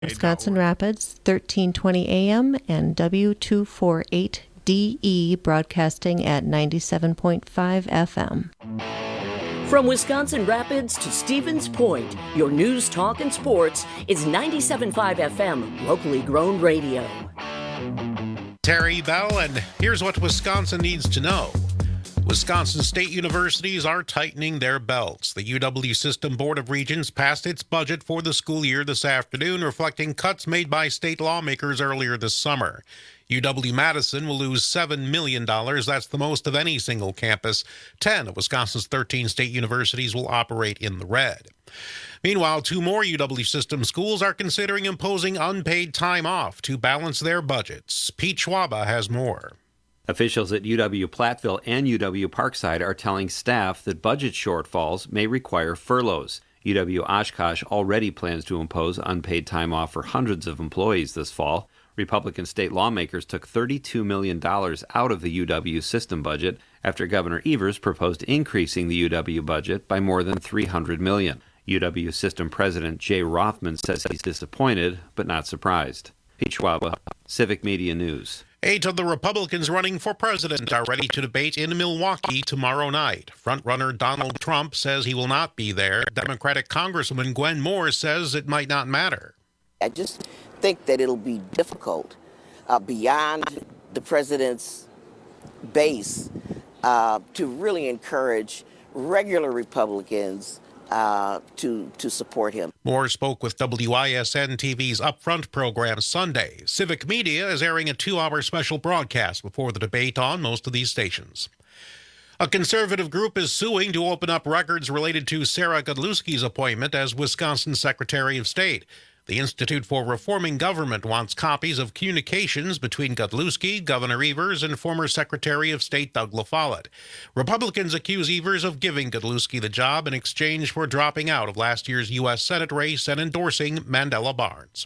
Wisconsin Rapids, 1320 AM and W248DE broadcasting at 97.5 FM. From Wisconsin Rapids to Stevens Point, your news, talk, and sports is 97.5 FM, locally grown radio. Terry Bell, and here's what Wisconsin needs to know. Wisconsin state universities are tightening their belts. The UW System Board of Regents passed its budget for the school year this afternoon, reflecting cuts made by state lawmakers earlier this summer. UW-Madison will lose $7 million. That's the most of any single campus. 10 of Wisconsin's 13 state universities will operate in the red. Meanwhile, 2 more UW System schools are considering imposing unpaid time off to balance their budgets. Pete Schwaba has more. Officials at UW-Platteville and UW-Parkside are telling staff that budget shortfalls may require furloughs. UW-Oshkosh already plans to impose unpaid time off for hundreds of employees this fall. Republican state lawmakers took $32 million out of the UW system budget after Governor Evers proposed increasing the UW budget by more than $300 million. UW system president Jay Rothman says he's disappointed but not surprised. Pete Schwaba, Civic Media News. 8 of the Republicans running for president are ready to debate in Milwaukee tomorrow night. Frontrunner Donald Trump says he will not be there. Democratic Congresswoman Gwen Moore says it might not matter. I just think that it'll be difficult beyond the president's base to really encourage regular Republicans to support him. Moore spoke with WISN TV's Upfront program Sunday. Civic Media is airing a 2-hour special broadcast before the debate on most of these stations. A conservative group is suing to open up records related to Sarah Godlewski's appointment as Wisconsin Secretary of State. The Institute for Reforming Government wants copies of communications between Godlewski, Governor Evers, and former Secretary of State Doug LaFollette. Republicans accuse Evers of giving Godlewski the job in exchange for dropping out of last year's U.S. Senate race and endorsing Mandela Barnes.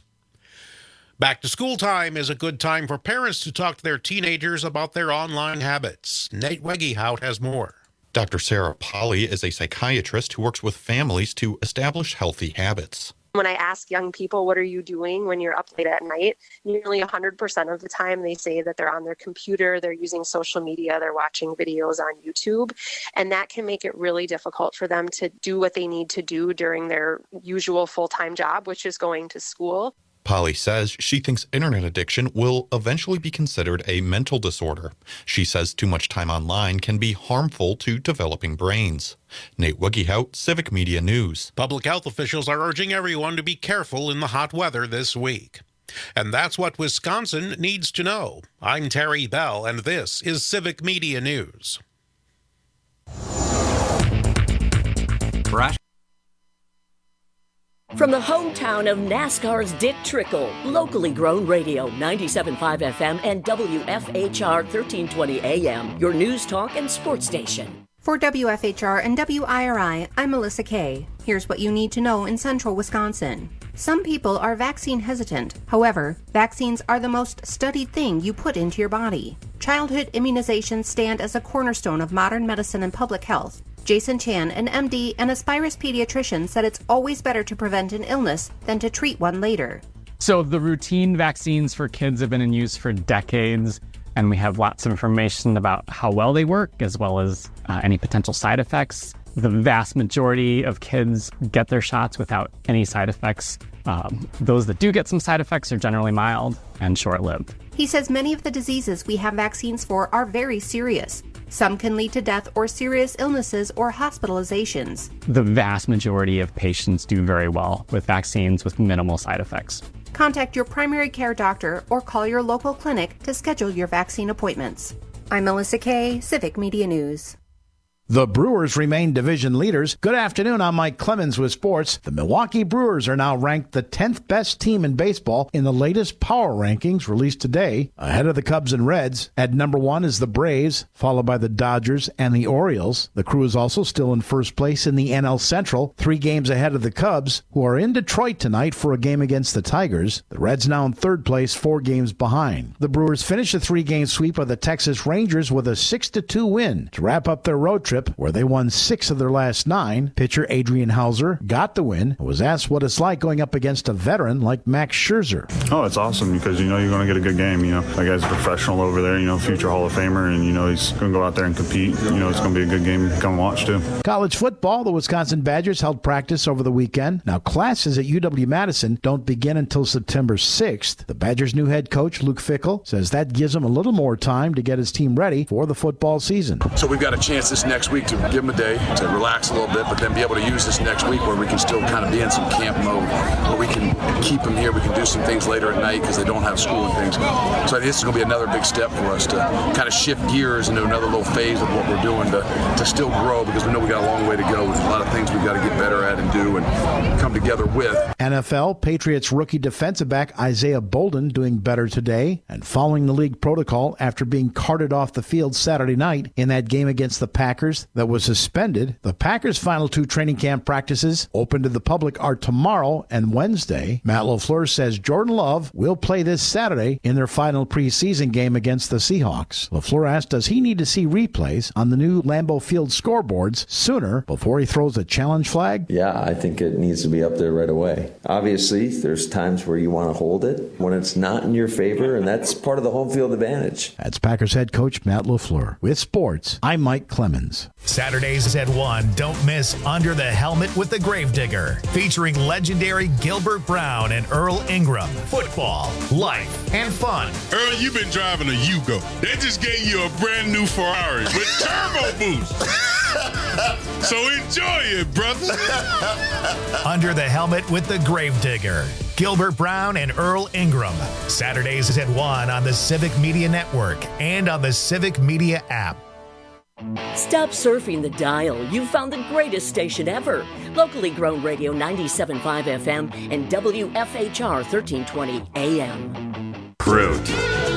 Back to school time is a good time for parents to talk to their teenagers about their online habits. Nate Wegehout has more. Dr. Sarah Polly is a psychiatrist who works with families to establish healthy habits. When I ask young people, what are you doing when you're up late at night? Nearly 100% of the time they say that they're on their computer, they're using social media, they're watching videos on YouTube. And that can make it really difficult for them to do what they need to do during their usual full-time job, which is going to school. Polly says she thinks internet addiction will eventually be considered a mental disorder. She says too much time online can be harmful to developing brains. Nate Wegehout, Civic Media News. Public health officials are urging everyone to be careful in the hot weather this week. And that's what Wisconsin needs to know. I'm Terry Bell, and this is Civic Media News. From the hometown of NASCAR's Dick Trickle, locally grown radio, 97.5 FM and WFHR 1320 AM, your news, talk, and sports station. For WFHR and WIRI, I'm Melissa Kay. Here's what you need to know in central Wisconsin. Some people are vaccine hesitant. However, vaccines are the most studied thing you put into your body. Childhood immunizations stand as a cornerstone of modern medicine and public health. Jason Chan, an MD and Aspirus pediatrician, said it's always better to prevent an illness than to treat one later. So the routine vaccines for kids have been in use for decades, and we have lots of information about how well they work, as well as any potential side effects. The vast majority of kids get their shots without any side effects. Those that do get some side effects are generally mild and short-lived. He says many of the diseases we have vaccines for are very serious. Some can lead to death or serious illnesses or hospitalizations. The vast majority of patients do very well with vaccines with minimal side effects. Contact your primary care doctor or call your local clinic to schedule your vaccine appointments. I'm Melissa Kay, Civic Media News. The Brewers remain division leaders. Good afternoon, I'm Mike Clemens with sports. The Milwaukee Brewers are now ranked the 10th best team in baseball in the latest power rankings released today, ahead of the Cubs and Reds. At number 1 is the Braves, followed by the Dodgers and the Orioles. The Crew is also still in first place in the NL Central, 3 games ahead of the Cubs, who are in Detroit tonight for a game against the Tigers. The Reds now in third place, 4 games behind. The Brewers finish a 3-game sweep of the Texas Rangers with a 6-2 win to wrap up their road trip trip where they won 6 of their last 9. Pitcher Adrian Hauser got the win and was asked what it's like going up against a veteran like Max Scherzer. Oh, it's awesome because you're going to get a good game. That guy's a professional over there, future Hall of Famer, and he's going to go out there and compete. It's going to be a good game to come watch too. College football, the Wisconsin Badgers held practice over the weekend. Now classes at UW-Madison don't begin until September 6th. The Badgers' new head coach, Luke Fickell, says that gives him a little more time to get his team ready for the football season. So we've got a chance this next week to give them a day to relax a little bit, but then be able to use this next week where we can still kind of be in some camp mode, where we can keep them here. We can do some things later at night because they don't have school and things. So I think this is going to be another big step for us to kind of shift gears into another little phase of what we're doing to still grow, because we know we got a long way to go. There's a lot of things we've got to get better at and do and come together with. NFL, Patriots rookie defensive back Isaiah Bolden doing better today and following the league protocol after being carted off the field Saturday night in that game against the Packers that was suspended. The Packers' final 2 training camp practices open to the public are tomorrow and Wednesday. Matt LaFleur says Jordan Love will play this Saturday in their final preseason game against the Seahawks. LaFleur asked, does he need to see replays on the new Lambeau Field scoreboards sooner before he throws a challenge flag? Yeah, I think it needs to be up there right away. Obviously, there's times where you want to hold it when it's not in your favor, and that's part of the home field advantage. That's Packers head coach Matt LaFleur. With sports, I'm Mike Clemens. Saturdays at 1, don't miss Under the Helmet with the Gravedigger, featuring legendary Gilbert Brown and Earl Ingram. Football, life, and fun. Earl, you've been driving a Yugo. They just gave you a brand new Ferrari with turbo boost. So enjoy it, brother. Under the Helmet with the Gravedigger. Gilbert Brown and Earl Ingram. Saturdays at 1 on the Civic Media Network and on the Civic Media app. Stop surfing the dial. You've found the greatest station ever. Locally grown radio 97.5 FM and WFHR 1320 AM. Fruit.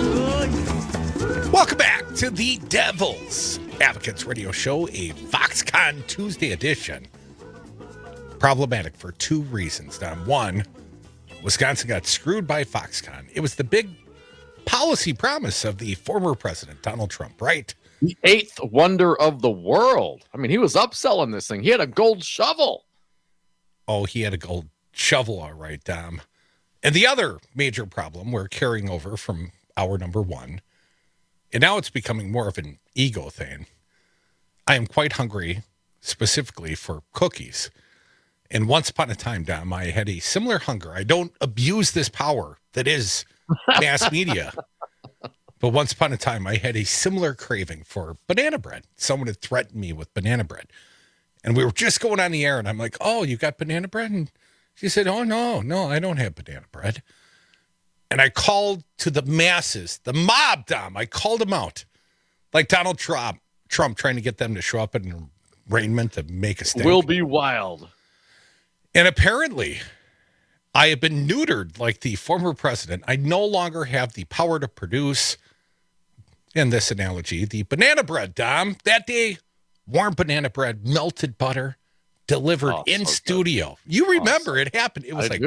Welcome back to the Devil's Advocates Radio Show, a Foxconn Tuesday edition. Problematic for 2 reasons. Don. 1, Wisconsin got screwed by Foxconn. It was the big policy promise of the former president, Donald Trump, right? The 8th wonder of the world. I mean, he was upselling this thing. He had a gold shovel. Oh, he had a gold shovel, all right, Dom. And the other major problem we're carrying over from hour number 1, and now it's becoming more of an ego thing. I am quite hungry, specifically for cookies. And once upon a time, Dom, I had a similar hunger. I don't abuse this power that is mass media. But once upon a time, I had a similar craving for banana bread. Someone had threatened me with banana bread. And we were just going on the air, and I'm like, oh, you got banana bread? And she said, oh, no, I don't have banana bread. And I called to the masses, the mob, Dom. I called them out. Like Donald Trump trying to get them to show up in arraignment to make a statement. Will be wild. And apparently, I have been neutered like the former president. I no longer have the power to produce, in this analogy, the banana bread, Dom. That day, warm banana bread, melted butter, delivered in studio. Good. You remember it happened. It was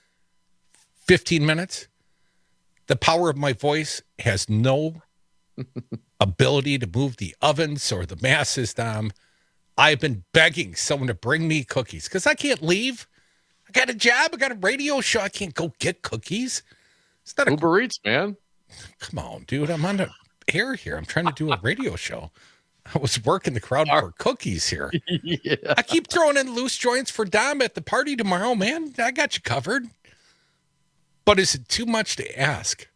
15 minutes. The power of my voice has no ability to move the ovens or the masses, Dom. I've been begging someone to bring me cookies because I can't leave. I got a job. I got a radio show. I can't go get cookies. It's not Uber Eats, man. Come on, dude. I'm on the air here. I'm trying to do a radio show. I was working the crowd for cookies here. Yeah. I keep throwing in loose joints for Dom at the party tomorrow, man. I got you covered. But is it too much to ask?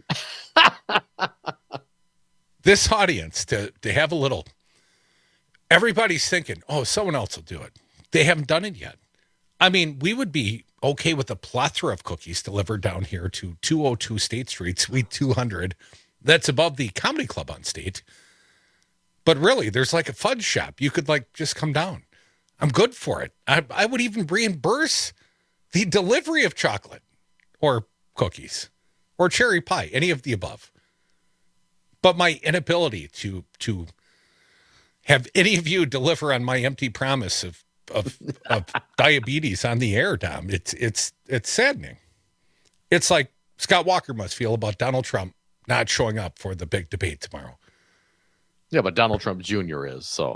This audience to have a little... Everybody's thinking, oh, someone else will do it. They haven't done it yet. I mean, we would be okay with a plethora of cookies delivered down here to 202 State Street, Suite 200. That's above the Comedy Club on State. But really, there's like a fudge shop. You could like just come down. I'm good for it. I would even reimburse the delivery of chocolate or cookies or cherry pie, any of the above. But my inability to have any of you deliver on my empty promise of diabetes on the air, Dom, it's saddening. It's like Scott Walker must feel about Donald Trump not showing up for the big debate tomorrow. Yeah, but Donald Trump Jr. is, so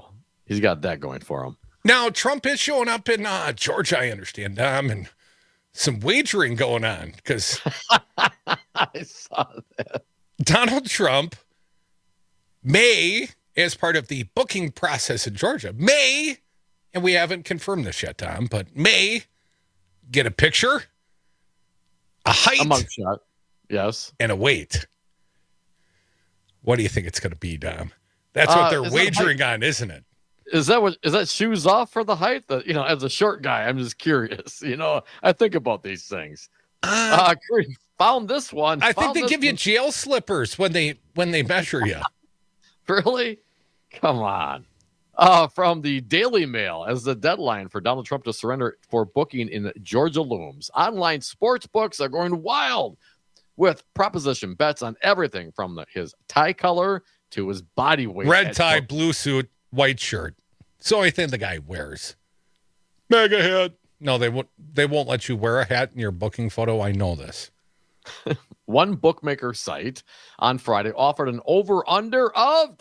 He's got that going for him. Now, Trump is showing up in Georgia, I understand, Dom, and some wagering going on because I saw that. Donald Trump may, as part of the booking process in Georgia, may, and we haven't confirmed this yet, Tom, but may get a picture, a height, a mugshot, yes, and a weight. What do you think it's going to be, Dom? That's what they're wagering on, isn't it? Is that shoes off for the height? As a short guy, I'm just curious. I think about these things. Found this one. I think they give you jail slippers when they measure you. Really? Come on. From the Daily Mail, as the deadline for Donald Trump to surrender for booking in Georgia looms, online sports books are going wild with proposition bets on everything from his tie color to his body weight. Red tie, blue suit, white shirt. It's the only thing the guy wears. Mega hat. No, they won't let you wear a hat in your booking photo. I know this. One bookmaker site on Friday offered an over-under of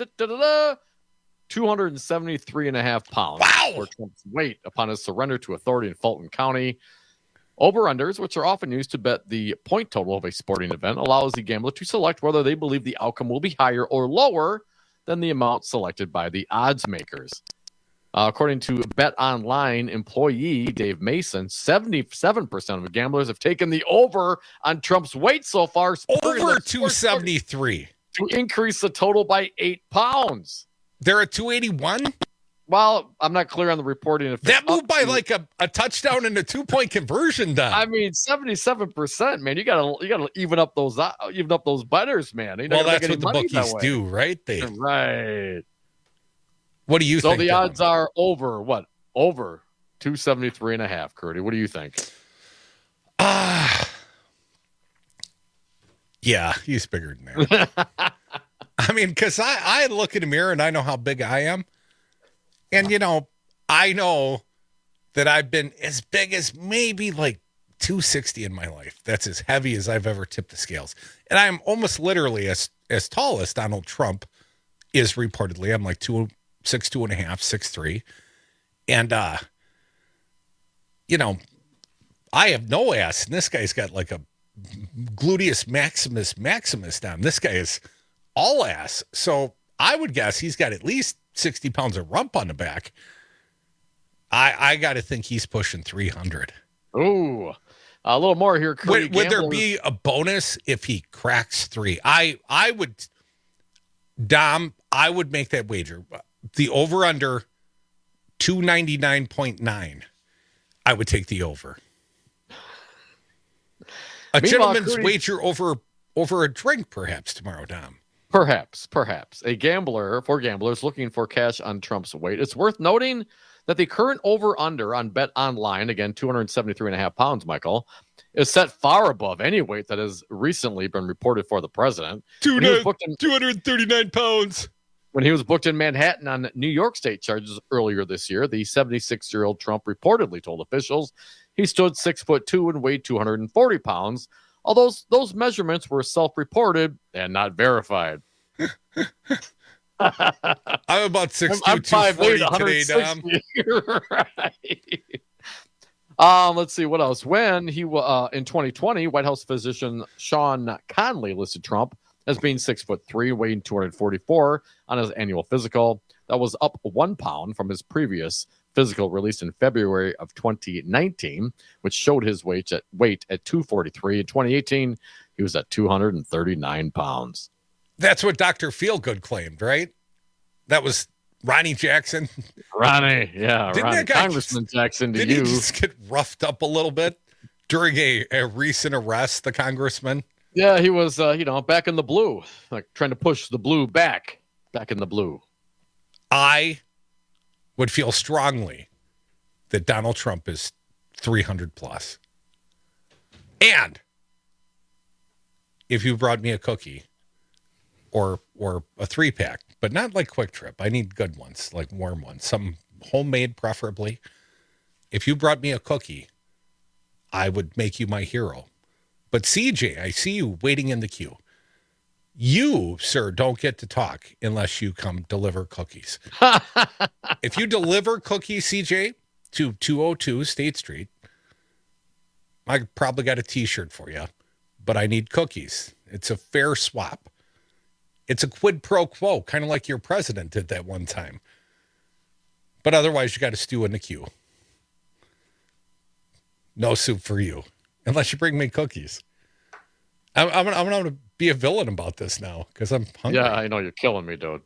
273.5 pounds for Trump's weight upon his surrender to authority in Fulton County. Over-unders, which are often used to bet the point total of a sporting event, allows the gambler to select whether they believe the outcome will be higher or lower than the amount selected by the odds makers. According to Bet Online employee Dave Mason, 77% of gamblers have taken the over on Trump's weight so far. Over 273. To increase the total by 8 pounds. They're at 281? Well, I'm not clear on the reporting. If that moved by like a touchdown and a 2-point conversion, done. I mean, 77%, man. You gotta even up those bettors, man. Well, that's what the bookies do, right? Right. What do you think? So the odds are over what? Over 273.5, Curdy. What do you think? Yeah, he's bigger than that. I mean, because I look in the mirror and I know how big I am. And, I know that I've been as big as maybe like 260 in my life. That's as heavy as I've ever tipped the scales. And I'm almost literally as tall as Donald Trump is reportedly. I'm like 6'2.5", 6'3". And, I have no ass. And this guy's got like a gluteus maximus down. This guy is all ass. So I would guess he's got at least 60 pounds of rump on the back. I got to think he's pushing 300. Ooh, a little more here. Would there be a bonus if he cracks 3? I would, Dom, I would make that wager. The over under 299.9. I would take the over. A gentleman's wager over a drink, perhaps tomorrow, Dom. Perhaps. For gamblers looking for cash on Trump's weight, it's worth noting that the current over-under on Bet Online, again, 273.5 pounds, Michael, is set far above any weight that has recently been reported for the president. 239 pounds. When he was booked in Manhattan on New York State charges earlier this year, the 76-year-old Trump reportedly told officials he stood 6'2" and weighed 240 pounds. Although those measurements were self-reported and not verified. I'm about 6'2", 240 today, Dom. Right. Let's see what else. When he in 2020, White House physician Sean Conley listed Trump as being 6'3", weighing 244 on his annual physical. That was up 1 pound from his previous physical released in February of 2019, which showed his weight at 243. In 2018, he was at 239 pounds. That's what Dr. Feelgood claimed, right? That was Ronnie Jackson. Ronnie, Congressman Jackson to you. Didn't he just get roughed up a little bit during a recent arrest, the congressman? Yeah, he was, back in the blue, like trying to push the blue back in the blue. I would feel strongly that Donald Trump is 300 plus. And if you brought me a cookie or a 3-pack, but not like Quick Trip, I need good ones, like warm ones, some homemade preferably. If you brought me a cookie, I would make you my hero. But CJ, I see you waiting in the queue. You, sir, don't get to talk unless you come deliver cookies. If you deliver cookies, CJ, to 202 State Street, I probably got a T-shirt for you, but I need cookies. It's a fair swap. It's a quid pro quo, kind of like your president did that one time. But otherwise, you got to stew in the queue. No soup for you, unless you bring me cookies. I'm going to be a villain about this now because I'm hungry. Yeah, I know. You're killing me, dude.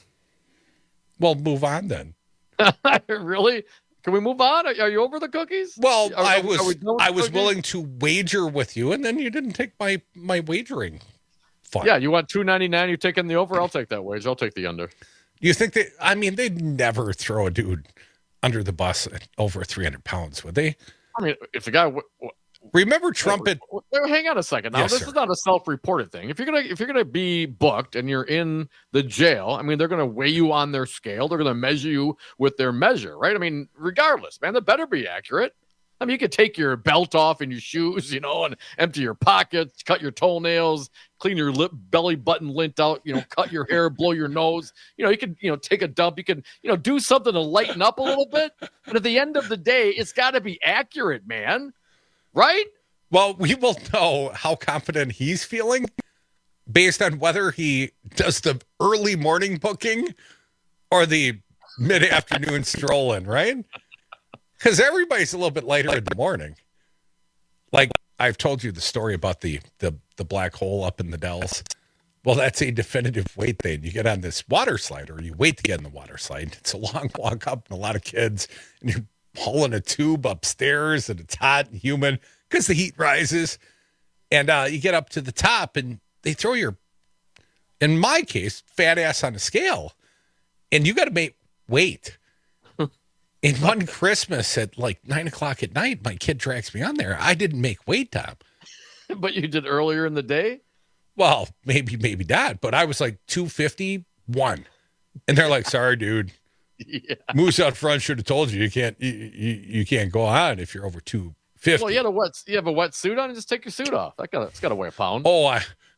Well, move on then. Really? Can we move on? Are you over the cookies? Well, I was willing to wager with you, and then you didn't take my wagering fund. Yeah, you want $2.99? You taking the over? I'll take that wager. I'll take the under. You think that? I mean, they'd never throw a dude under the bus at over 300 pounds, would they? I mean, if the guy remember Trump at hang on a second now. Yes, this sir. is not a self-reported thing. If you're gonna be booked and you're in the jail, I mean, they're gonna weigh you on their scale. They're gonna measure you with their measure, right? I mean, regardless, man, that better be accurate. I mean, you could take your belt off and your shoes, and empty your pockets, cut your toenails, clean your belly button lint out, cut your hair, blow your nose. You could, take a dump. You could, do something to lighten up a little bit. But at the end of the day, it's got to be accurate, man. Right? Well, we will know how confident he's feeling based on whether he does the early morning booking or the mid-afternoon stroll in, right? Because everybody's a little bit lighter in the morning. Like I've told you the story about the black hole up in the Dells. Well, that's a definitive wait thing. You get on this water slide, or you wait to get in the water slide. It's a long walk up and a lot of kids, and you're hauling a tube upstairs, and it's hot and humid because the heat rises. And you get up to the top, and they throw your, in my case, fat ass on a scale, and you got to wait. In one Christmas at like 9 o'clock at night, my kid drags me on there. I didn't make wait time. But you did earlier in the day? Well, maybe not. But I was like 251. And they're like, sorry, dude. Yeah. Moose out front should have told you you can't go on if you're over 250. Well, you have a wet suit on, and just take your suit off. It's got to weigh a pound. Oh,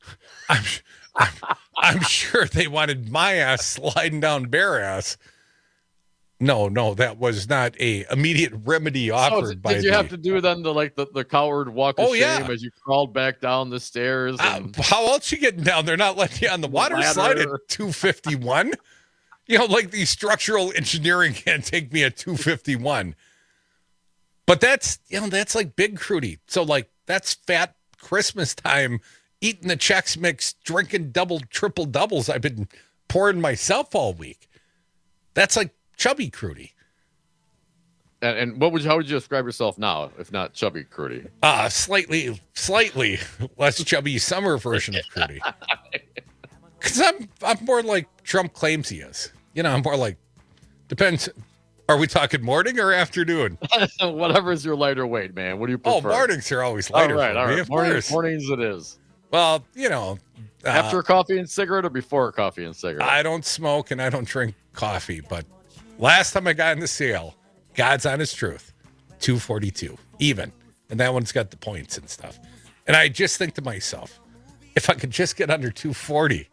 I'm sure they wanted my ass sliding down bare ass. No, that was not a immediate remedy offered by. Did you have to do then the coward walk of shame as you crawled back down the stairs? And how else you getting down? They're not letting you on the water slide at 251. Like the structural engineering can't take me at 251. But that's like Big Crudy. So like that's fat Christmas time, eating the Chex Mix, drinking triple doubles I've been pouring myself all week. That's like chubby Crudy. And how would you describe yourself now, if not chubby Crudy? Slightly less chubby summer version of Crudy. Because I'm more like Trump claims he is. I'm more like, depends. Are we talking morning or afternoon? Whatever's your lighter weight, man. What do you prefer? Oh, mornings are always lighter. All right. Of course. Mornings it is. Well, after coffee and cigarette or before coffee and cigarette? I don't smoke and I don't drink coffee, but last time I got in the sale, God's honest truth, 242 even, and that one's got the points and stuff. And I just think to myself, if I could just get under 240,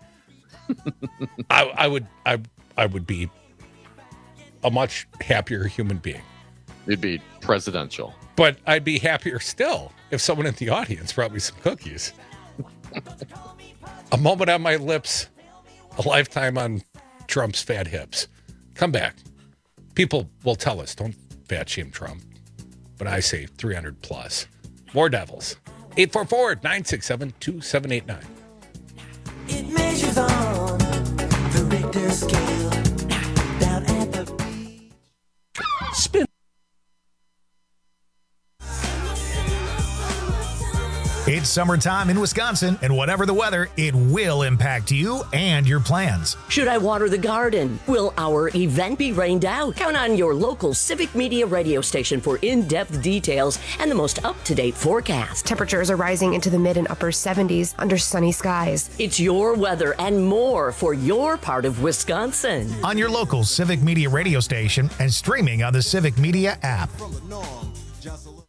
I would be a much happier human being. You'd be presidential. But I'd be happier still if someone in the audience brought me some cookies. A moment on my lips, a lifetime on Trump's fat hips. Come back. People will tell us, don't fat shame Trump. But I say 300 plus. More Devils. 844-967-2789. It measures on the Richter scale. Down at the spin. It's summertime in Wisconsin, and whatever the weather, it will impact you and your plans. Should I water the garden? Will our event be rained out? Count on your local Civic Media radio station for in-depth details and the most up-to-date forecast. Temperatures are rising into the mid and upper 70s under sunny skies. It's your weather and more for your part of Wisconsin. On your local Civic Media radio station and streaming on the Civic Media app.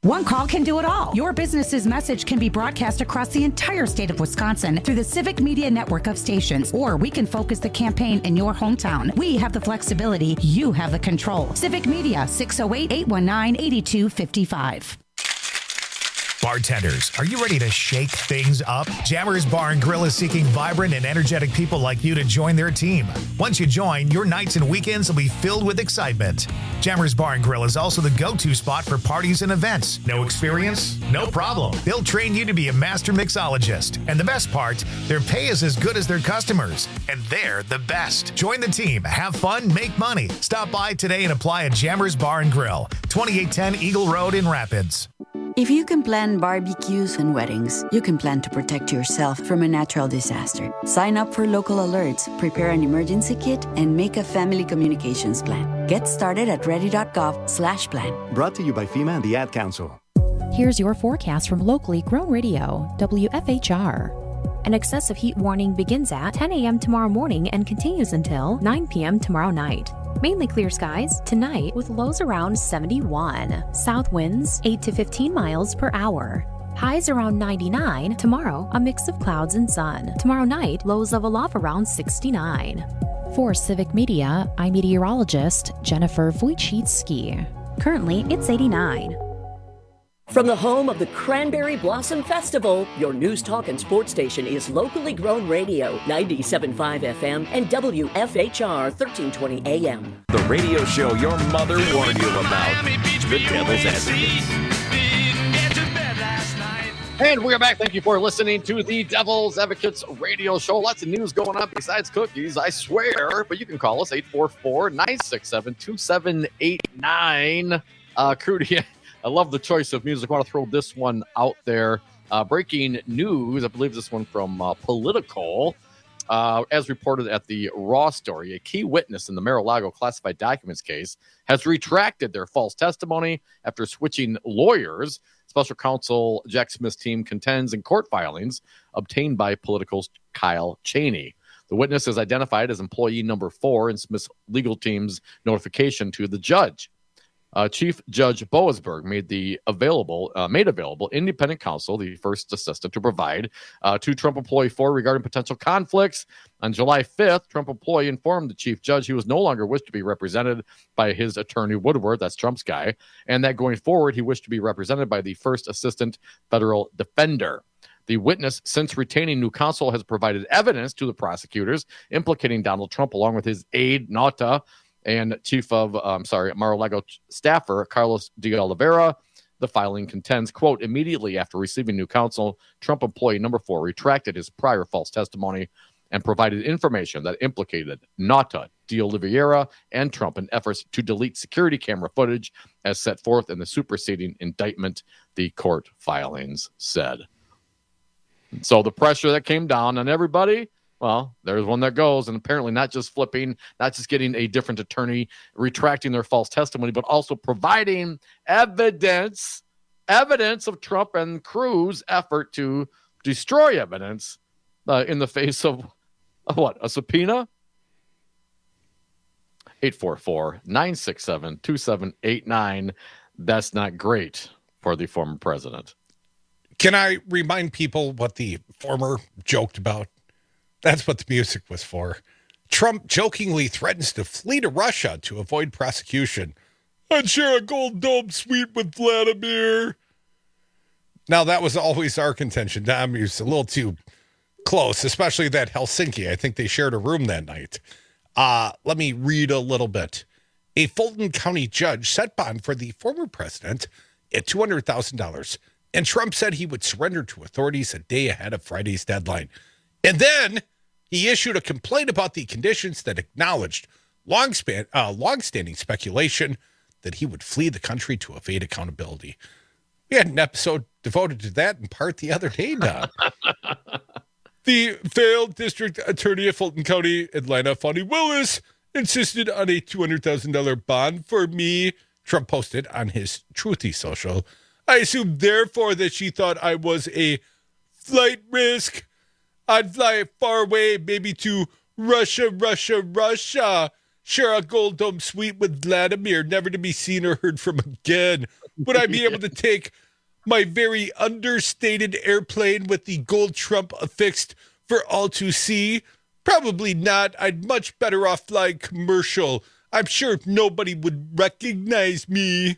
One call can do it all. Your business's message can be broadcast across the entire state of Wisconsin through the Civic Media network of stations, or we can focus the campaign in your hometown. We have the flexibility. You have the control. Civic Media, 608-819-8255. Bartenders, are you ready to shake things up? Jammers Bar and Grill is seeking vibrant and energetic people like you to join their team. Once you join, your nights and weekends will be filled with excitement. Jammers Bar and Grill is also the go-to spot for parties and events. No experience? No problem. They'll train you to be a master mixologist. And the best part, their pay is as good as their customers. And they're the best. Join the team, have fun, make money. Stop by today and apply at Jammers Bar and Grill, 2810 Eagle Road in Rapids. If you can plan barbecues and weddings, you can plan to protect yourself from a natural disaster. Sign up for local alerts, prepare an emergency kit, and make a family communications plan. Get started at ready.gov/plan. Brought to you by FEMA and the Ad Council. Here's your forecast from locally grown radio, WFHR. An excessive heat warning begins at 10 a.m. tomorrow morning and continues until 9 p.m. tomorrow night. Mainly clear skies tonight with lows around 71. South winds 8 to 15 miles per hour. Highs around 99. Tomorrow, a mix of clouds and sun. Tomorrow night, lows level off around 69. For Civic Media, I'm meteorologist Jennifer Wojcicki. Currently, it's 89. From the home of the Cranberry Blossom Festival, your news, talk, and sports station is locally grown radio, 97.5 FM and WFHR 1320 AM. The radio show your mother warned you about. The Devil's Advocates. And we are back. Thank you for listening to the Devil's Advocates radio show. Lots of news going on besides cookies, I swear. But you can call us 844-967-2789. Crudy, I love the choice of music. I want to throw this one out there. Breaking news, I believe this one from Political. As reported at the Raw story, a key witness in the Mar-a-Lago classified documents case has retracted their false testimony after switching lawyers. Special counsel Jack Smith's team contends in court filings obtained by Political's Kyle Cheney. The witness is identified as employee number 4 in Smith's legal team's notification to the judge. Chief Judge Boasberg made available independent counsel, the first assistant, to provide to Trump employee 4 regarding potential conflicts. On July 5th, Trump employee informed the chief judge he was no longer wished to be represented by his attorney Woodward, that's Trump's guy, and that going forward he wished to be represented by the first assistant federal defender. The witness, since retaining new counsel, has provided evidence to the prosecutors implicating Donald Trump along with his aide, Nauta, and chief of, Mar-a-Lago staffer, Carlos de Oliveira. The filing contends, quote, immediately after receiving new counsel, Trump employee number 4 retracted his prior false testimony and provided information that implicated Nauta, de Oliveira, and Trump in efforts to delete security camera footage as set forth in the superseding indictment, the court filings said. So the pressure that came down on everybody, well, there's one that goes, and apparently not just flipping, not just getting a different attorney, retracting their false testimony, but also providing evidence of Trump and Cruz' effort to destroy evidence in the face of what? A subpoena? 844-967-2789. That's not great for the former president. Can I remind people what the former joked about? That's what the music was for. Trump jokingly threatens to flee to Russia to avoid prosecution. I'd share a gold dome suite with Vladimir. Now, that was always our contention. Dom, he was a little too close, especially that Helsinki. I think they shared a room that night. Let me read a little bit. A Fulton County judge set bond for the former president at $200,000, and Trump said he would surrender to authorities a day ahead of Friday's deadline. And then he issued a complaint about the conditions that acknowledged long-standing speculation that he would flee the country to evade accountability. We had an episode devoted to that in part the other day, Don. The failed district attorney of Fulton County, Atlanta, Fonnie Willis, insisted on a $200,000 bond for me, Trump posted on his Truthy social. I assumed, therefore, that she thought I was a flight risk. I'd fly far away, maybe to Russia. Share a gold dome suite with Vladimir, never to be seen or heard from again. Would I be able to take my very understated airplane with the gold Trump affixed for all to see? Probably not. I'd much better off flying commercial. I'm sure nobody would recognize me.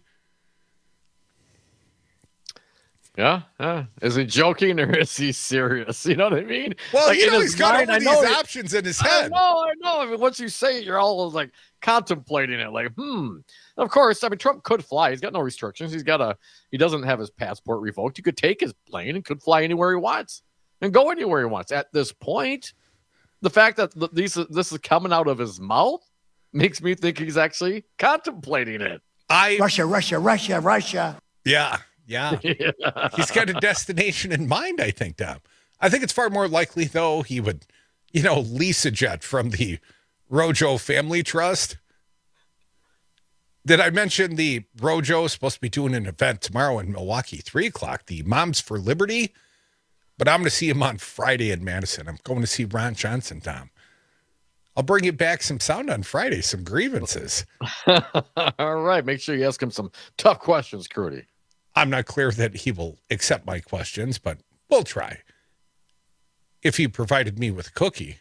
Yeah. Is he joking or is he serious? You know what I mean? Well, Like, you in know, his he's got mind, all I these know options in his head. I know. I mean, once you say it, you're all like contemplating it. Like, Of course, I mean, Trump could fly. He's got no restrictions. He doesn't have his passport revoked. He could take his plane and could fly anywhere he wants and go anywhere he wants. At this point, the fact that this is coming out of his mouth makes me think he's actually contemplating it. Russia. Yeah. He's got a destination in mind, I think, Dom. I think it's far more likely, though, he would, lease a jet from the Rojo Family Trust. Did I mention the Rojo is supposed to be doing an event tomorrow in Milwaukee, 3 o'clock, the Moms for Liberty? But I'm going to see him on Friday in Madison. I'm going to see Ron Johnson, Tom. I'll bring you back some sound on Friday, some grievances. All right. Make sure you ask him some tough questions, Crudy. I'm not clear that he will accept my questions, but we'll try. If he provided me with a cookie.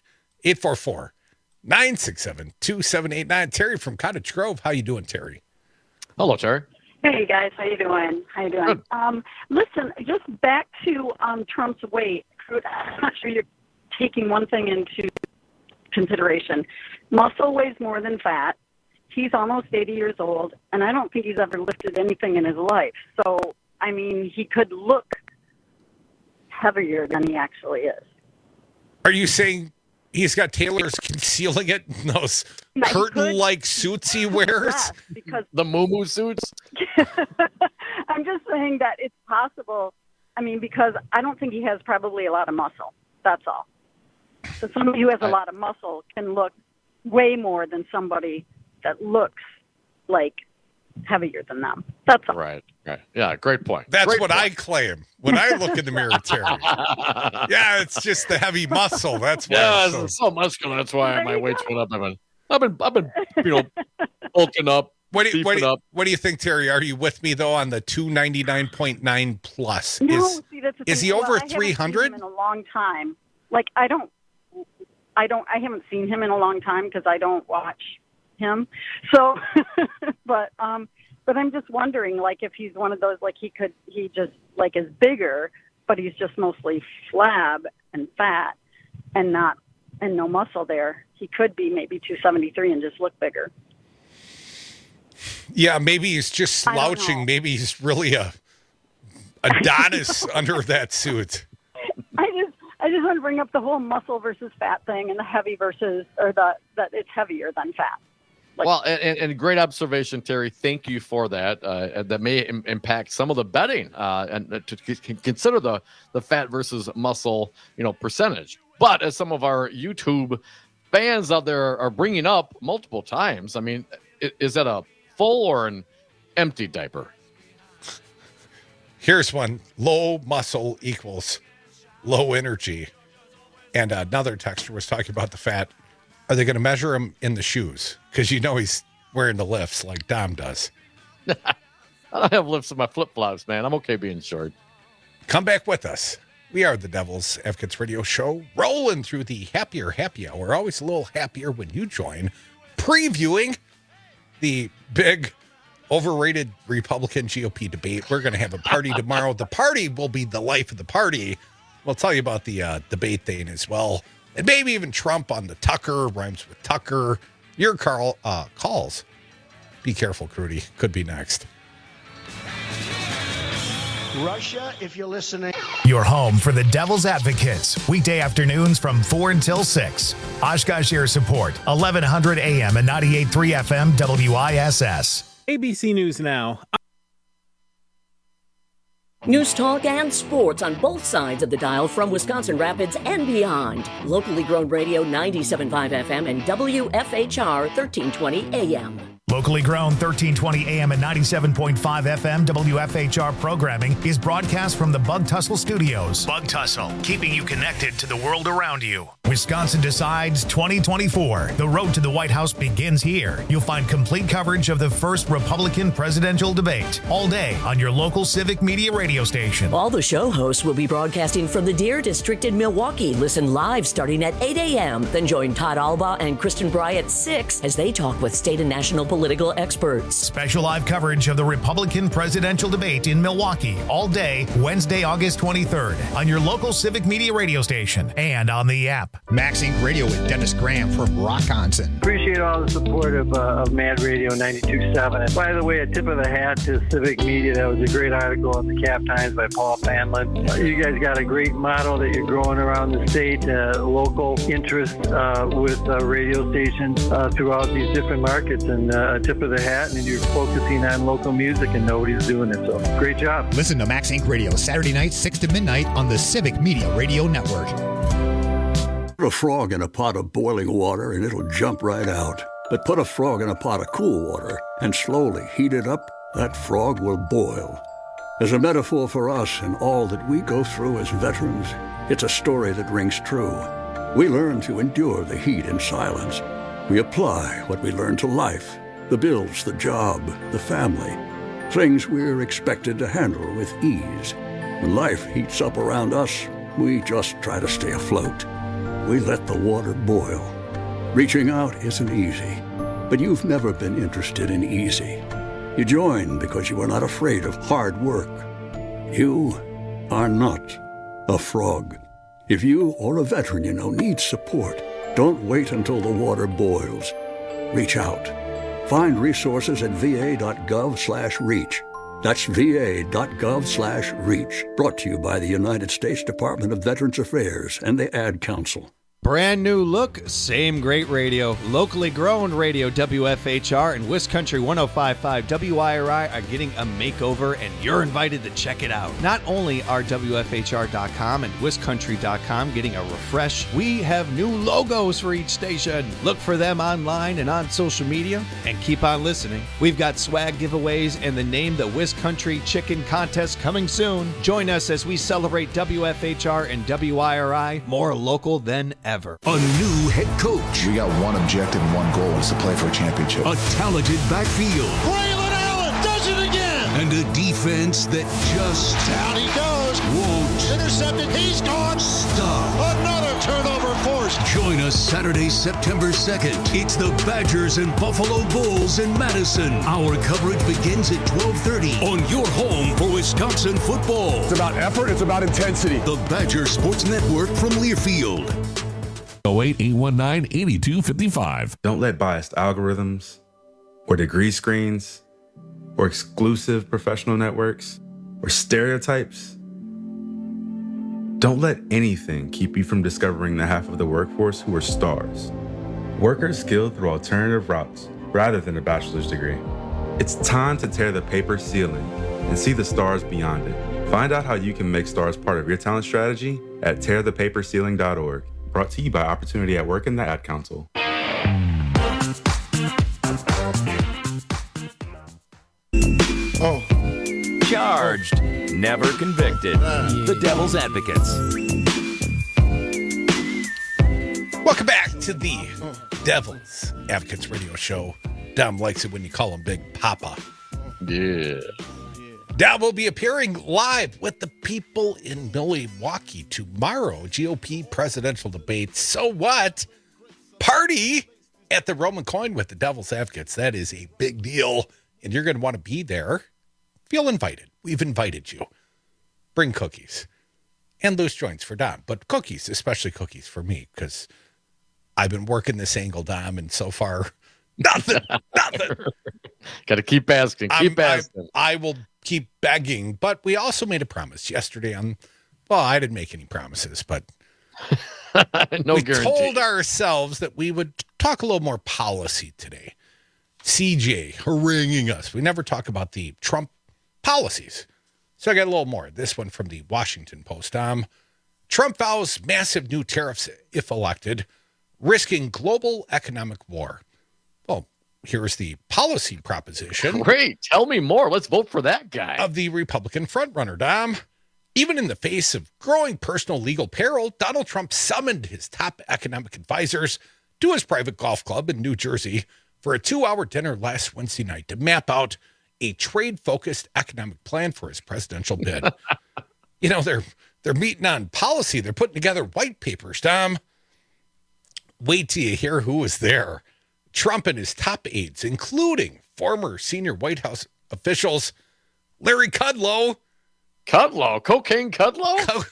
844-967-2789. Terry from Cottage Grove. How you doing, Terry? Hello, Terry. Hey, guys. How you doing? Good. Listen, just back to Trump's weight. I'm not sure you're taking one thing into consideration. Muscle weighs more than fat. He's almost 80 years old, and I don't think he's ever lifted anything in his life. So, I mean, he could look heavier than he actually is. Are you saying he's got tailors concealing it in those curtain-like suits he wears? Yes, because the muumuu suits? I'm just saying that it's possible. I mean, because I don't think he has probably a lot of muscle. That's all. So somebody who has a lot of muscle can look way more than somebody that looks like heavier than them. That's all. Right. Yeah, great point. That's great what point. I claim when I look in the mirror, Terry. Yeah, it's just the heavy muscle. That's why. Yeah, it's so muscular. That's why my weight's went up. I've been bulking up. What do you think, Terry? Are you with me though on the 299.9 plus? No, see, that's the is thing. he over I haven't 300? seen him in a long time. Like I haven't seen him in a long time because I don't watch him. So, but I'm just wondering, like, if he's one of those, like, he just like is bigger, but he's just mostly flab and fat and no muscle there. He could be maybe 273 and just look bigger. Yeah, maybe he's just slouching. Maybe he's really a Adonis under that suit. I just want to bring up the whole muscle versus fat thing and the heavy versus, or that it's heavier than fat. Like, well, and great observation, Terry. Thank you for that. That may impact some of the betting and to consider the fat versus muscle, percentage. But as some of our YouTube fans out there are bringing up multiple times, I mean, is that a full or an empty diaper? Here's one. Low muscle equals low energy. And another texter was talking about the fat. Are they going to measure him in the shoes? Because he's wearing the lifts like Dom does. I don't have lifts in my flip-flops, man. I'm okay being short. Come back with us. We are the Devil's Advocates Radio Show, rolling through the happier happy hour. Always a little happier when you join. Previewing the big, overrated Republican GOP debate. We're going to have a party tomorrow. The party will be the life of the party. We'll tell you about the debate thing as well. And maybe even Trump on the Tucker, rhymes with Tucker. Your calls. Be careful, Crudy. Could be next. Russia, if you're listening. Your home for the Devil's Advocates. Weekday afternoons from 4 until 6. Oshkosh Air Support, 1100 AM and 98.3 FM WISS. ABC News Now. News talk and sports on both sides of the dial from Wisconsin Rapids and beyond. Locally grown radio 97.5 FM and WFHR 1320 AM. Locally grown 1320 AM and 97.5 FM WFHR programming is broadcast from the Bug Tussle Studios. Bug Tussle, keeping you connected to the world around you. Wisconsin Decides 2024. The road to the White House begins here. You'll find complete coverage of the first Republican presidential debate all day on your local Civic Media radio station. All the show hosts will be broadcasting from the Deer District in Milwaukee. Listen live starting at 8 a.m. Then join Todd Alba and Kristen Bry at 6 as they talk with state and national political experts. Special live coverage of the Republican presidential debate in Milwaukee all day, Wednesday, August 23rd on your local Civic Media radio station and on the app. Max Inc. Radio with Dennis Graham from Rockonson. Appreciate all the support of Mad Radio 92.7. And by the way, a tip of the hat to Civic Media. That was a great article in the Cap Times by Paul Fanlin. You guys got a great model that you're growing around the state, local interest with radio stations throughout these different markets, and a tip of the hat, and you're focusing on local music and nobody's doing it. So great job. Listen to Max Inc. Radio Saturday night, 6 to midnight on the Civic Media Radio Network. Put a frog in a pot of boiling water and it'll jump right out. But put a frog in a pot of cool water and slowly heat it up, that frog will boil. As a metaphor for us and all that we go through as veterans, it's a story that rings true. We learn to endure the heat in silence. We apply what we learn to life, the bills, the job, the family, things we're expected to handle with ease. When life heats up around us, we just try to stay afloat. We let the water boil. Reaching out isn't easy, but you've never been interested in easy. You join because you are not afraid of hard work. You are not a frog. If you or a veteran you know needs support, don't wait until the water boils. Reach out. Find resources at va.gov/reach. That's va.gov/reach. Brought to you by the United States Department of Veterans Affairs and the Ad Council. Brand new look, same great radio. Locally grown radio WFHR and Wiscountry 105.5 WIRI are getting a makeover, and you're invited to check it out. Not only are WFHR.com and Wiscountry.com getting a refresh, we have new logos for each station. Look for them online and on social media, and keep on listening. We've got swag giveaways and the Name the Wiscountry Chicken contest coming soon. Join us as we celebrate WFHR and WIRI, more local than ever. A new head coach. We got one objective and one goal, is to play for a championship. A talented backfield. Braylon Allen does it again. And a defense that just down he goes. Won't intercepted. He's gone. Stop. Another turnover forced. Join us Saturday, September 2nd. It's the Badgers and Buffalo Bulls in Madison. Our coverage begins at 12:30 on your home for Wisconsin football. It's about effort. It's about intensity. The Badger Sports Network from Learfield. 08-819-8255. Don't let biased algorithms or degree screens or exclusive professional networks or stereotypes, don't let anything keep you from discovering the half of the workforce who are stars. Workers skilled through alternative routes rather than a bachelor's degree. It's time to tear the paper ceiling and see the stars beyond it. Find out how you can make stars part of your talent strategy at tearthepaperceiling.org. Brought to you by Opportunity at Work and the Ad Council. Charged, never convicted. The Devil's Advocates. Welcome back to the Devil's Advocates radio show. Dom likes it when you call him Big Papa. Yeah. Dom will be appearing live with the people in Milwaukee tomorrow. GOP presidential debate. So what? Party at the Roman Coin with the Devil's Advocates. That is a big deal. And you're going to want to be there. Feel invited. We've invited you. Bring cookies and loose joints for Dom. But cookies, especially cookies for me, because I've been working this angle, Dom, and so far, nothing. Got to keep asking. I will keep begging, but we also made a promise yesterday I didn't make any promises, but no we guarantee. Told ourselves that we would talk a little more policy today. CJ haranguing us. We never talk about the Trump policies. So I got a little more. This one from the Washington Post. Trump vows massive new tariffs if elected, risking global economic war. Well, here's the policy proposition. Great. Tell me more. Let's vote for that guy. Of the Republican frontrunner, Dom. Even in the face of growing personal legal peril, Donald Trump summoned his top economic advisors to his private golf club in New Jersey for a 2-hour dinner last Wednesday night to map out a trade-focused economic plan for his presidential bid. They're meeting on policy. They're putting together white papers, Tom. Wait till you hear who was there. Trump and his top aides, including former senior White House officials Larry Kudlow. Cocaine Kudlow?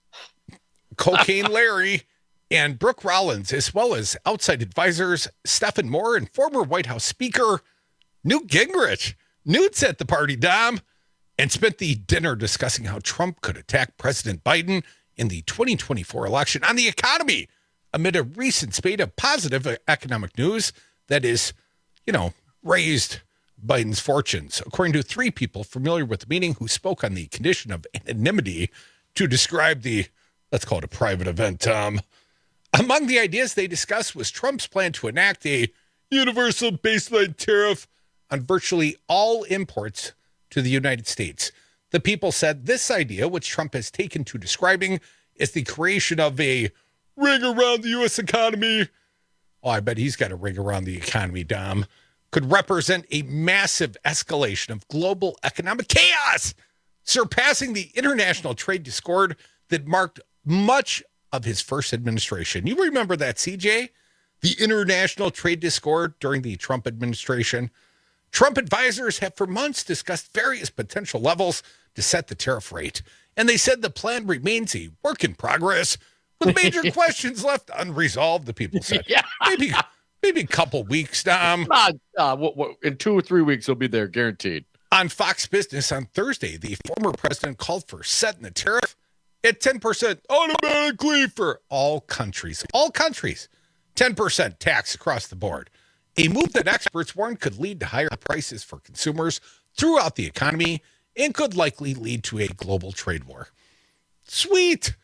Cocaine Larry and Brooke Rollins, as well as outside advisors Stephen Moore and former White House Speaker Newt Gingrich. Newt's at the party, Dom, and spent the dinner discussing how Trump could attack President Biden in the 2024 election on the economy amid a recent spate of positive economic news that is, raised Biden's fortunes, according to 3 people familiar with the meeting who spoke on the condition of anonymity to describe the, let's call it a private event, Among the ideas they discussed was Trump's plan to enact a universal baseline tariff on virtually all imports to the United States. The people said this idea, which Trump has taken to describing, is the creation of a ring around the U.S. economy. Oh, I bet he's got a ring around the economy, Dom. Could represent a massive escalation of global economic chaos, surpassing the international trade discord that marked much of his first administration. You remember that, CJ? The international trade discord during the Trump administration. Trump advisors have for months discussed various potential levels to set the tariff rate, and they said the plan remains a work in progress with major questions left unresolved, the people said. Yeah. Maybe a couple weeks, Dom. In 2 or 3 weeks, he'll be there, guaranteed. On Fox Business on Thursday, the former president called for setting the tariff at 10% automatically for all countries. All countries. 10% tax across the board. A move that experts warn could lead to higher prices for consumers throughout the economy and could likely lead to a global trade war. Sweet.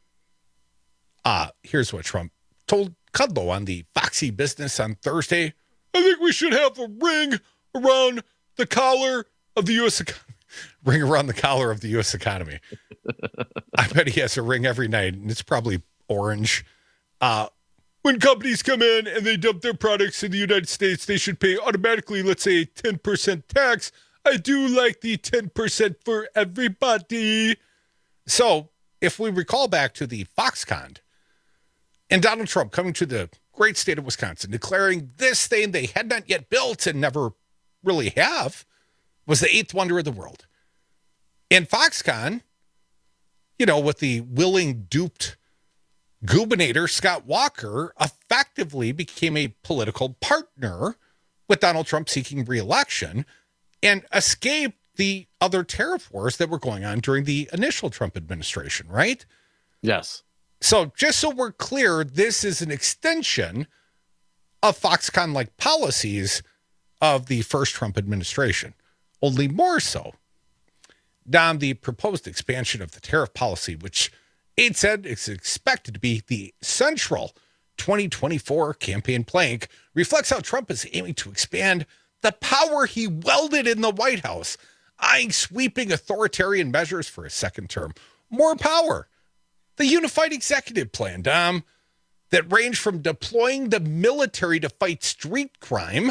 Here's what Trump told Kudlow on the Foxy Business on Thursday. I think we should have a ring around the collar of the U.S. economy. Ring around the collar of the U.S. economy. I bet he has a ring every night, and it's probably orange. When companies come in and they dump their products in the United States, they should pay automatically, let's say, a 10% tax. I do like the 10% for everybody. So if we recall back to the Foxconn, and Donald Trump coming to the great state of Wisconsin, declaring this thing they had not yet built and never really have was the 8th wonder of the world. And Foxconn, with the willing duped gubernator Scott Walker, effectively became a political partner with Donald Trump seeking re-election and escaped the other tariff wars that were going on during the initial Trump administration, right? Yes. So just so we're clear, this is an extension of Foxconn-like policies of the first Trump administration, only more so. Dom, the proposed expansion of the tariff policy, which aide said is expected to be the central 2024 campaign plank, reflects how Trump is aiming to expand the power he wielded in the White House, eyeing sweeping authoritarian measures for his second term. More power. The unified executive plan, Dom, that ranged from deploying the military to fight street crime.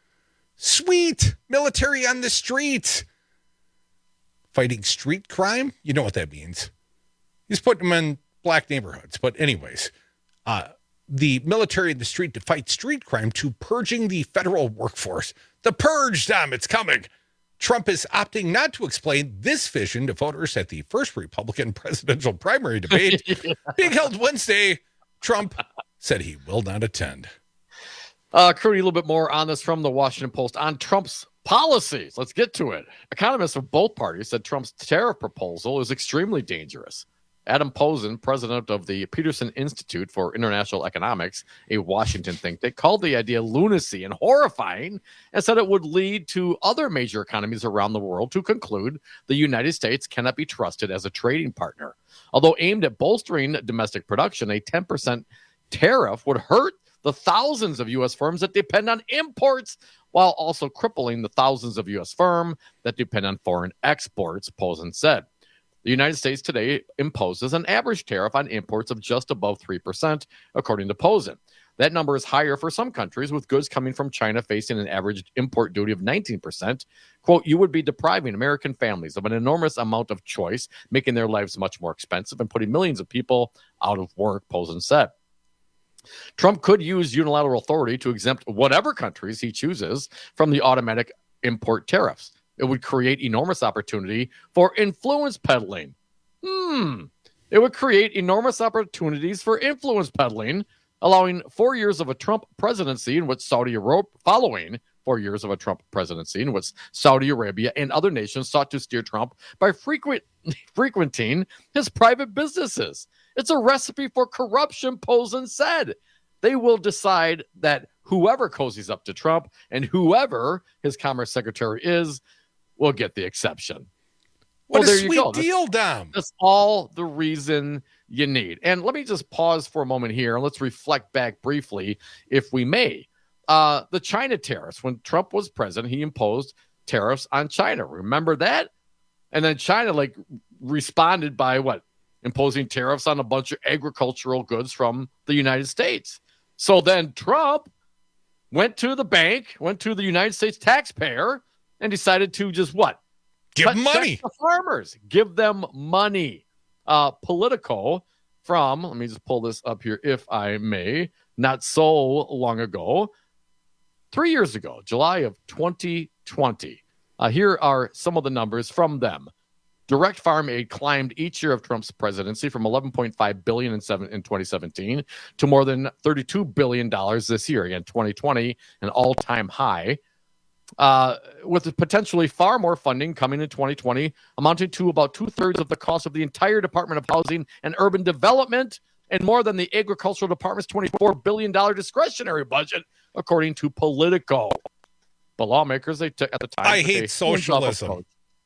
Sweet. Military on the streets. Fighting street crime? You know what that means. He's putting them in black neighborhoods. But anyways, the military in the street to fight street crime to purging the federal workforce. The purge, Dom, it's coming. Trump is opting not to explain this vision to voters at the first Republican presidential primary debate being held Wednesday. Trump said he will not attend. Crudy, a little bit more on this from the Washington Post on Trump's policies. Let's get to it. Economists of both parties said Trump's tariff proposal is extremely dangerous. Adam Posen, president of the Peterson Institute for International Economics, a Washington think tank, called the idea lunacy and horrifying and said it would lead to other major economies around the world to conclude the United States cannot be trusted as a trading partner. Although aimed at bolstering domestic production, a 10% tariff would hurt the thousands of U.S. firms that depend on imports while also crippling the thousands of U.S. firms that depend on foreign exports, Posen said. The United States today imposes an average tariff on imports of just above 3%, according to Posen. That number is higher for some countries, with goods coming from China facing an average import duty of 19%. Quote, you would be depriving American families of an enormous amount of choice, making their lives much more expensive and putting millions of people out of work, Posen said. Trump could use unilateral authority to exempt whatever countries he chooses from the automatic import tariffs. It would create enormous opportunity for influence peddling. It would create enormous opportunities for influence peddling, allowing 4 years of a Trump presidency in which following 4 years of a Trump presidency in which Saudi Arabia and other nations sought to steer Trump by frequenting his private businesses. It's a recipe for corruption, Posen said. They will decide that whoever cozies up to Trump and whoever his Commerce Secretary is will get the exception. What a sweet deal, Dom. That's all the reason you need. And let me just pause for a moment here and let's reflect back briefly, if we may. The China tariffs. When Trump was president, he imposed tariffs on China. Remember that? And then China responded by what? Imposing tariffs on a bunch of agricultural goods from the United States. So then Trump went to the bank, went to the United States taxpayer, and decided to just what? Give money to farmers. Give them money. Politico from, let me just pull this up here, if I may, not so long ago, 3 years ago, July of 2020. Here are some of the numbers from them. Direct farm aid climbed each year of Trump's presidency from $11.5 billion in 2017 to more than $32 billion this year. Again, 2020, an all-time high. With potentially far more funding coming in 2020, amounting to about 2/3 of the cost of the entire Department of Housing and Urban Development, and more than the Agricultural Department's $24 billion discretionary budget, according to Politico. But lawmakers, at the time, I hate socialism.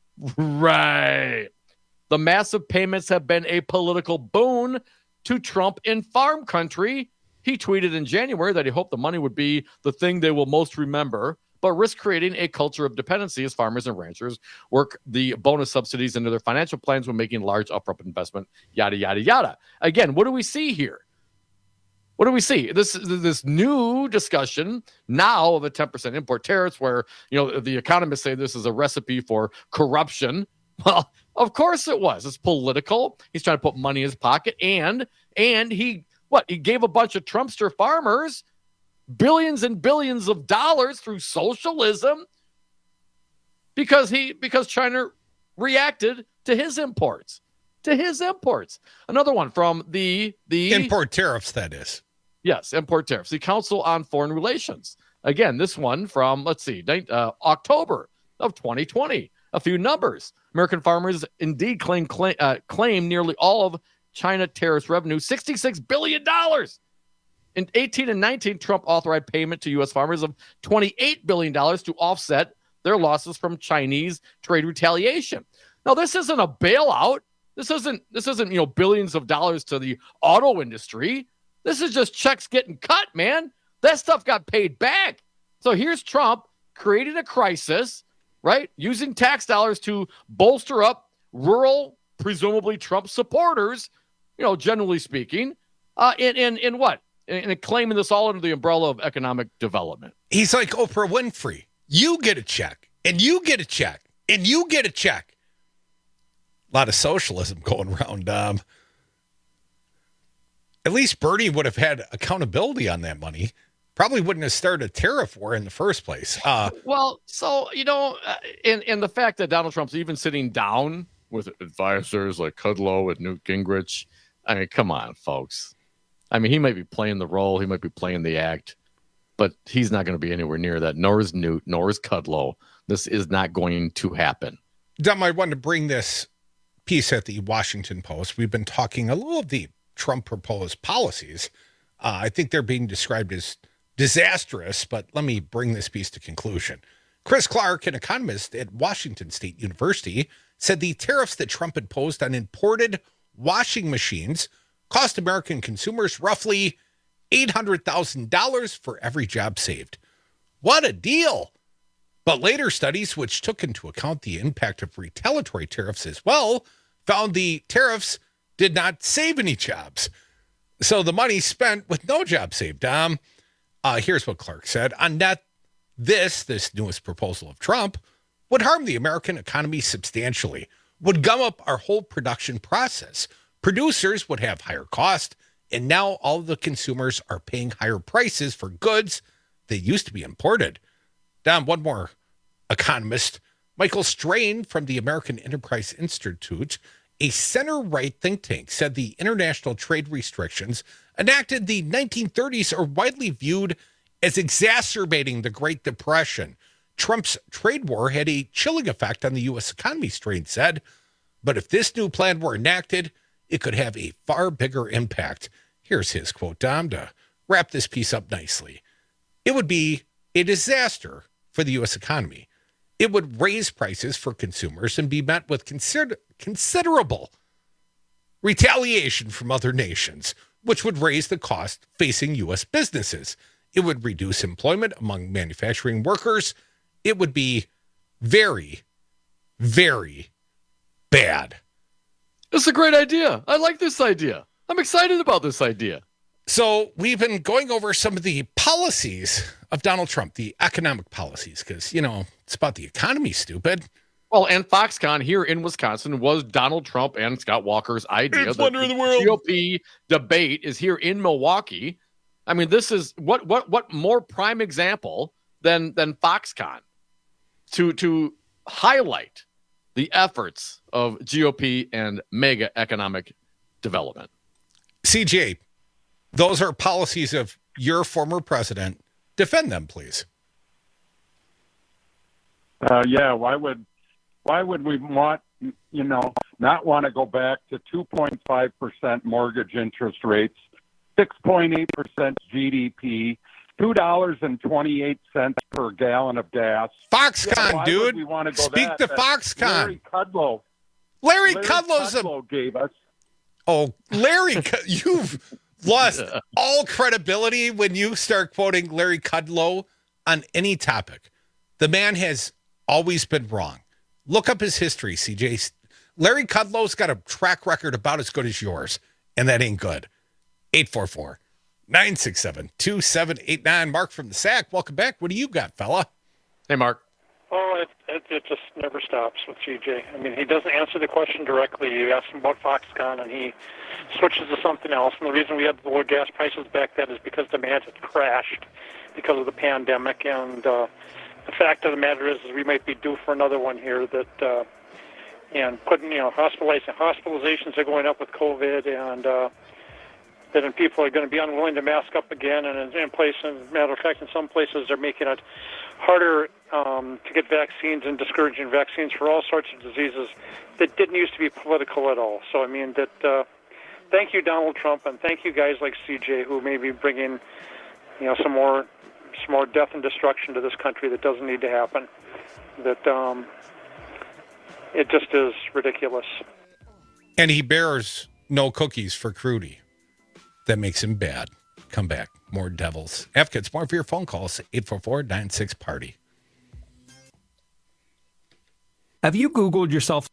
Right. The massive payments have been a political boon to Trump in farm country. He tweeted in January that he hoped the money would be the thing they will most remember, but risk creating a culture of dependency as farmers and ranchers work the bonus subsidies into their financial plans when making large upfront investment, yada, yada, yada. Again, what do we see here? What do we see? This new discussion now of a 10% import tariffs where, the economists say this is a recipe for corruption. Well, of course it was. It's political. He's trying to put money in his pocket. And he gave a bunch of Trumpster farmers billions and billions of dollars through socialism because China reacted to his imports. Another one from the import tariffs, that is. Yes, import tariffs. The Council on Foreign Relations. Again, this one from, October of 2020. A few numbers. American farmers indeed claim nearly all of China tariffs revenue, $66 billion. In 18 and 19, Trump authorized payment to U.S. farmers of $28 billion to offset their losses from Chinese trade retaliation. Now, this isn't a bailout. This isn't billions of dollars to the auto industry. This is just checks getting cut, man. That stuff got paid back. So here's Trump creating a crisis, right? Using tax dollars to bolster up rural, presumably Trump supporters, generally speaking, in what? And claiming this all under the umbrella of economic development. He's like Oprah Winfrey. You get a check, and you get a check, and you get a check. A lot of socialism going around. At least Bernie would have had accountability on that money. Probably wouldn't have started a tariff war in the first place. And the fact that Donald Trump's even sitting down with advisors like Kudlow and Newt Gingrich. I mean, come on, folks. I mean, he might be playing the role. He might be playing the act, but he's not going to be anywhere near that. Nor is Newt, nor is Kudlow. This is not going to happen. Dom, I wanted to bring this piece at the Washington Post. We've been talking a little of the Trump proposed policies. I think they're being described as disastrous, but let me bring this piece to conclusion. Chris Clark, an economist at Washington State University, said the tariffs that Trump imposed on imported washing machines cost American consumers roughly $800,000 for every job saved. What a deal! But later studies, which took into account the impact of retaliatory tariffs as well, found the tariffs did not save any jobs. So the money spent with no job saved. Here's what Clark said. On net, this newest proposal of Trump would harm the American economy substantially, would gum up our whole production process. Producers would have higher costs, and now all the consumers are paying higher prices for goods that used to be imported. Dom, one more economist, Michael Strain from the American Enterprise Institute, a center-right think tank, said the international trade restrictions enacted in the 1930s are widely viewed as exacerbating the Great Depression. Trump's trade war had a chilling effect on the U.S. economy, Strain said. But if this new plan were enacted, it could have a far bigger impact. Here's his quote, Dom, to wrap this piece up nicely. It would be a disaster for the U.S. economy. It would raise prices for consumers and be met with considerable retaliation from other nations, which would raise the cost facing U.S. businesses. It would reduce employment among manufacturing workers. It would be very, very bad. It's a great idea. I like this idea. I'm excited about this idea. So we've been going over some of the policies of Donald Trump, the economic policies, because, it's about the economy, stupid. Well, and Foxconn here in Wisconsin was Donald Trump and Scott Walker's idea. It's wonder of the world. GOP debate is here in Milwaukee. I mean, this is what more prime example than Foxconn to highlight the efforts of GOP and mega economic development. CJ, those are policies of your former president. Defend them, please. Yeah, why would we want, not want to go back to 2.5% mortgage interest rates, 6.8% GDP, $2.28 per gallon of gas. Foxconn, dude. We want to go Speak to Foxconn. Larry Larry Kudlow gave us. Oh, Larry, you've lost all credibility when you start quoting Larry Kudlow on any topic. The man has always been wrong. Look up his history, CJ. Larry Kudlow's got a track record about as good as yours, and that ain't good. 844-967-2789. Mark from the SAC, welcome back. What do you got, fella? Hey, Mark. Oh, it just never stops with GJ. I mean, he doesn't answer the question directly. You ask him about Foxconn, and he switches to something else. And the reason we had the low gas prices back then is because demand had crashed because of the pandemic. And the fact of the matter is we might be due for another one here. That and putting hospitalizations are going up with COVID, and then people are going to be unwilling to mask up again. And as a matter of fact, in some places they're making it harder to get vaccines and discouraging vaccines for all sorts of diseases that didn't used to be political at all. So, I mean, thank you, Donald Trump, and thank you guys like CJ who may be bringing, some more death and destruction to this country that doesn't need to happen. That it just is ridiculous. And he bears no cookies for Crudy. That makes him bad. Come back. More devils. Advocates, more for your phone calls. 844-96-PARTY. Have you Googled yourself?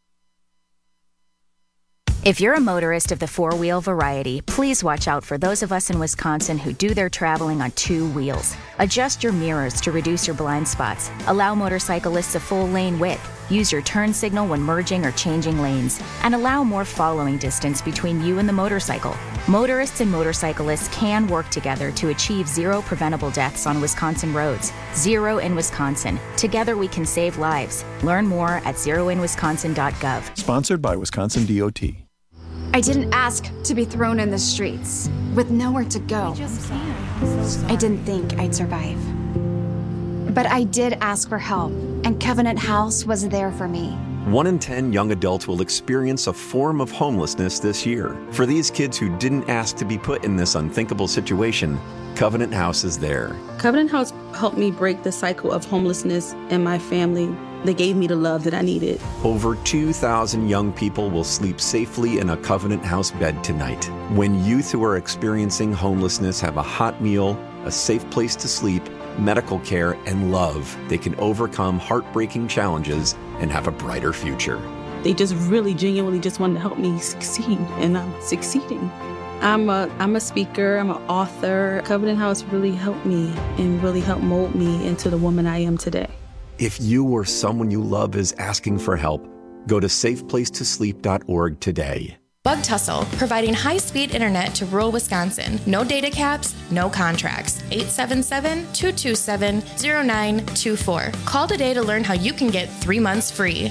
If you're a motorist of the four-wheel variety, please watch out for those of us in Wisconsin who do their traveling on two wheels. Adjust your mirrors to reduce your blind spots. Allow motorcyclists a full lane width. Use your turn signal when merging or changing lanes. And allow more following distance between you and the motorcycle. Motorists and motorcyclists can work together to achieve zero preventable deaths on Wisconsin roads. Zero in Wisconsin. Together we can save lives. Learn more at zeroinwisconsin.gov. Sponsored by Wisconsin DOT. I didn't ask to be thrown in the streets with nowhere to go. I didn't think I'd survive. But I did ask for help, and Covenant House was there for me. 1 in 10 young adults will experience a form of homelessness this year. For these kids who didn't ask to be put in this unthinkable situation, Covenant House is there. Covenant House helped me break the cycle of homelessness in my family. They gave me the love that I needed. Over 2,000 young people will sleep safely in a Covenant House bed tonight. When youth who are experiencing homelessness have a hot meal, a safe place to sleep, medical care, and love, they can overcome heartbreaking challenges and have a brighter future. They just really genuinely just wanted to help me succeed, and I'm succeeding. I'm a speaker, I'm an author. Covenant House really helped me and really helped mold me into the woman I am today. If you or someone you love is asking for help, go to safeplacetosleep.org today. Bug Tussle, providing high-speed internet to rural Wisconsin. No data caps, no contracts. 877-227-0924. Call today to learn how you can get 3 months free.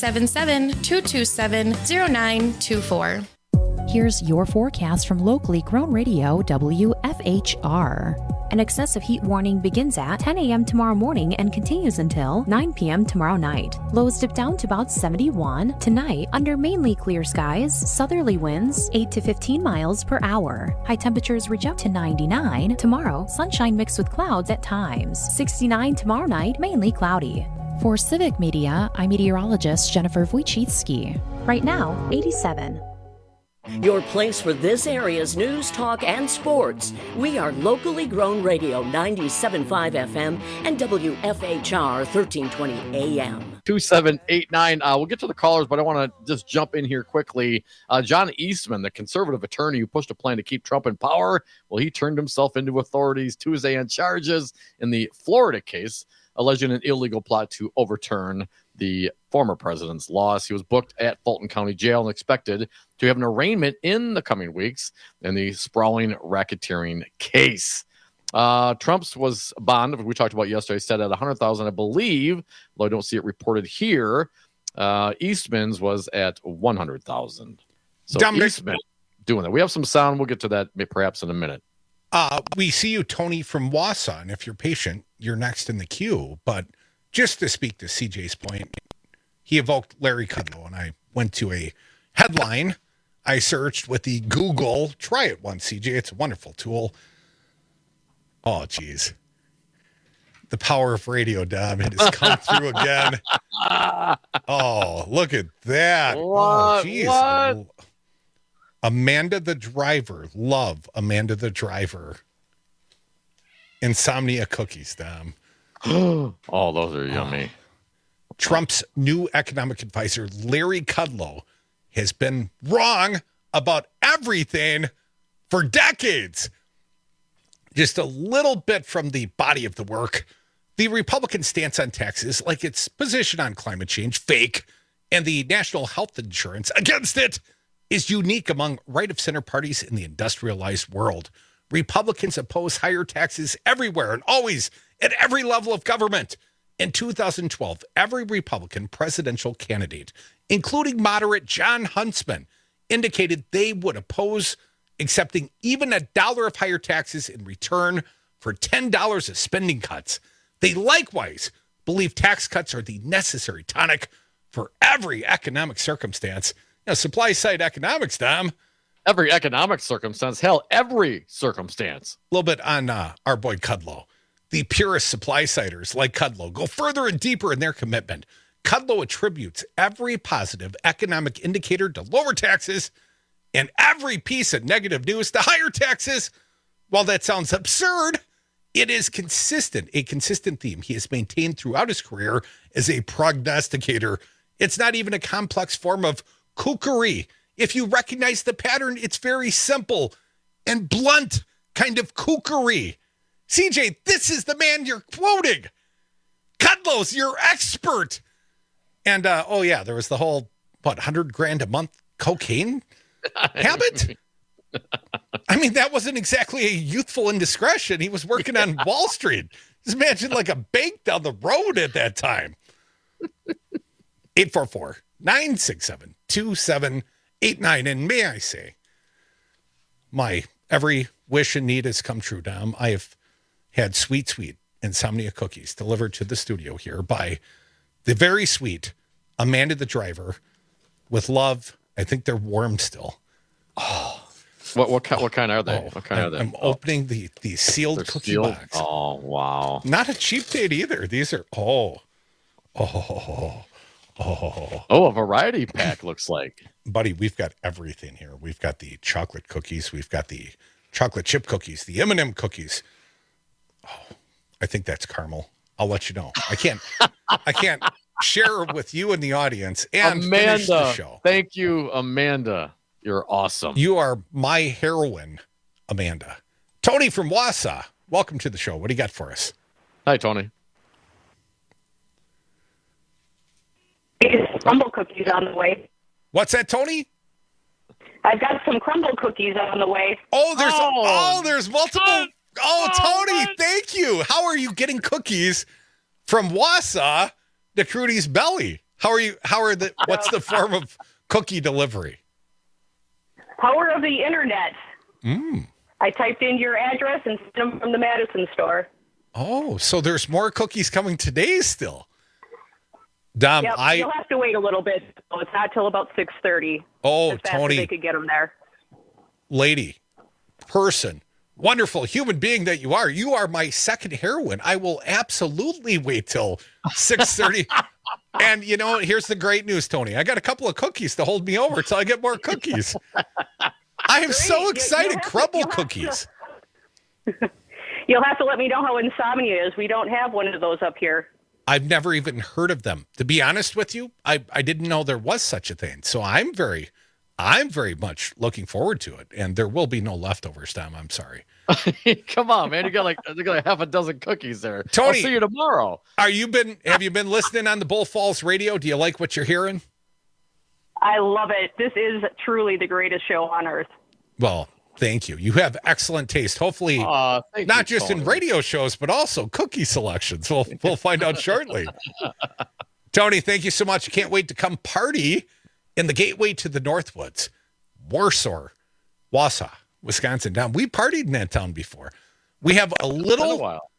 877-227-0924. Here's your forecast from locally grown radio WFHR. An excessive heat warning begins at 10 a.m. tomorrow morning and continues until 9 p.m. tomorrow night. Lows dip down to about 71. Tonight, under mainly clear skies, southerly winds 8 to 15 miles per hour. High temperatures reach up to 99. Tomorrow, sunshine mixed with clouds at times. 69 tomorrow night, mainly cloudy. For Civic Media, I'm meteorologist Jennifer Wojcicki. Right now, 87. Your place for this area's news, talk, and sports. We are locally grown radio 97.5 FM and WFHR 1320 AM. 2789. We'll get to the callers, but I want to just jump in here quickly. John Eastman, the conservative attorney who pushed a plan to keep Trump in power, well, he turned himself into authorities Tuesday on charges in the Florida case, alleging an illegal plot to overturn the former president's loss. He was booked at Fulton County Jail and expected to have an arraignment in the coming weeks in the sprawling racketeering case. Trump's was bond, we talked about yesterday, set at $100,000, I believe, though I don't see it reported here. Eastman's was at $100,000. So Dominic, Eastman doing that. We have some sound. We'll get to that perhaps in a minute. We see you, Tony from Wausau, and if you're patient, you're next in the queue. But just to speak to CJ's point, he evoked Larry Kudlow, and I went to a headline I searched with the Google. Try it once, CJ. It's a wonderful tool. Oh, geez. The power of radio, Dom. It has come through again. Oh, look at that. What? Oh, geez. What? Amanda the Driver. Love Amanda the Driver. Insomnia cookies, Dom. Oh, those are yummy. Trump's new economic advisor, Larry Kudlow, has been wrong about everything for decades. Just a little bit from the body of the work. The Republican stance on taxes, like its position on climate change, fake, and the national health insurance against it, is unique among right-of-center parties in the industrialized world. Republicans oppose higher taxes everywhere and always at every level of government. In 2012, every Republican presidential candidate, including moderate John Huntsman, indicated they would oppose accepting even $1 of higher taxes in return for $10 of spending cuts. They likewise believe tax cuts are the necessary tonic for every economic circumstance. Supply-side economics, Dom. Every economic circumstance. Hell, every circumstance. A little bit on our boy Kudlow. The purist supply-siders like Kudlow go further and deeper in their commitment. Kudlow attributes every positive economic indicator to lower taxes and every piece of negative news to higher taxes. While that sounds absurd, it is consistent, a consistent theme he has maintained throughout his career as a prognosticator. It's not even a complex form of kookery. If you recognize the pattern, it's very simple and blunt kind of kookery. CJ, this is the man you're quoting. Kudlow's your expert. And, there was the whole, $100,000 a month cocaine habit? I mean, that wasn't exactly a youthful indiscretion. He was working on Wall Street. Just imagine like a bank down the road at that time. 844-967-2789. And may I say, my every wish and need has come true, Dom. I have had sweet insomnia cookies delivered to the studio here by the very sweet Amanda the Driver with love. I think they're warm still. Oh, what kind are they? What kind are they? I'm opening the sealed cookie sealed? box. Oh, wow. Not a cheap date either. These are, a variety pack looks like. Buddy, we've got everything here. We've got the chocolate cookies. We've got the chocolate chip cookies, the M&M cookies. Oh, I think that's caramel. I'll let you know. I can't share with you and the audience and finish the show. Thank you, Amanda. You're awesome. You are my heroine, Amanda. Tony from Wausau, welcome to the show. What do you got for us? Hi, Tony. Crumble cookies on the way. What's that, Tony? I've got some crumble cookies on the way. There's multiple. Tony, thank you. How are you getting cookies from Wausau to Crudy's Belly? What's the form of cookie delivery? Power of the internet. Mm. I typed in your address and sent them from the Madison store. Oh, so there's more cookies coming today still. Dom, yep, you'll have to wait a little bit. It's not till about 6:30. Oh, as fast Tony, as they could get them there. Lady, person, wonderful human being that you are my second heroine. I will absolutely wait till 6:30. And here's the great news, Tony. I got a couple of cookies to hold me over till I get more cookies. I am so excited. Crumble cookies. You'll have to let me know how insomnia is. We don't have one of those up here. I've never even heard of them. To be honest with you, I didn't know there was such a thing. So I'm very much looking forward to it. And there will be no leftovers, Tom. I'm sorry. Come on, man. You got like half a dozen cookies there. Tony, I'll see you tomorrow. Have you been listening on the Bull Falls radio? Do you like what you're hearing? I love it. This is truly the greatest show on earth. Well, thank you. You have excellent taste. Hopefully, not just in radio shows, but also cookie selections. We'll find out shortly. Tony, thank you so much. Can't wait to come party in the gateway to the Northwoods, Warsaw, Wausau, Wisconsin. Now, we partied in that town before. We have a little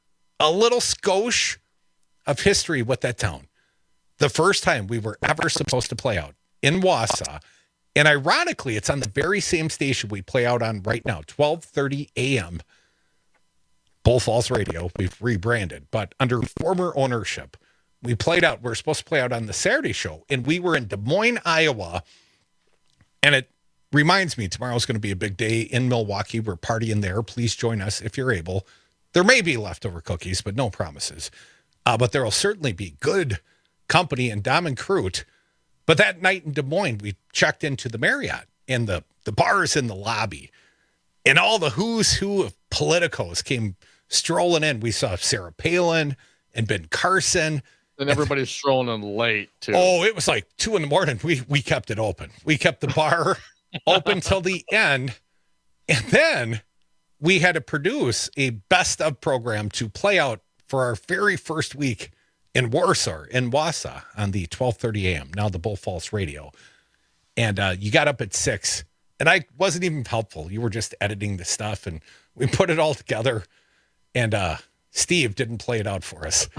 skosh of history with that town. The first time we were ever supposed to play out in Wausau. And ironically, it's on the very same station we play out on right now, 12:30 a.m. Bull Falls Radio. We've rebranded, but under former ownership, we played out. We're supposed to play out on the Saturday show, and we were in Des Moines, Iowa. And it reminds me, tomorrow's going to be a big day in Milwaukee. We're partying there. Please join us if you're able. There may be leftover cookies, but no promises. But there will certainly be good company in Dom and Crute. But that night in Des Moines, we checked into the Marriott, and the bars in the lobby, and all the who's who of politicos came strolling in. We saw Sarah Palin and Ben Carson. And everybody's strolling in late, too. Oh, it was like 2 a.m. We kept it open. We kept the bar open till the end. And then we had to produce a best of program to play out for our very first week in Warsaw, in Wausau, on the 12:30 a.m., now the Bull Falls radio. And you got up at 6, and I wasn't even helpful. You were just editing the stuff, and we put it all together. And Steve didn't play it out for us.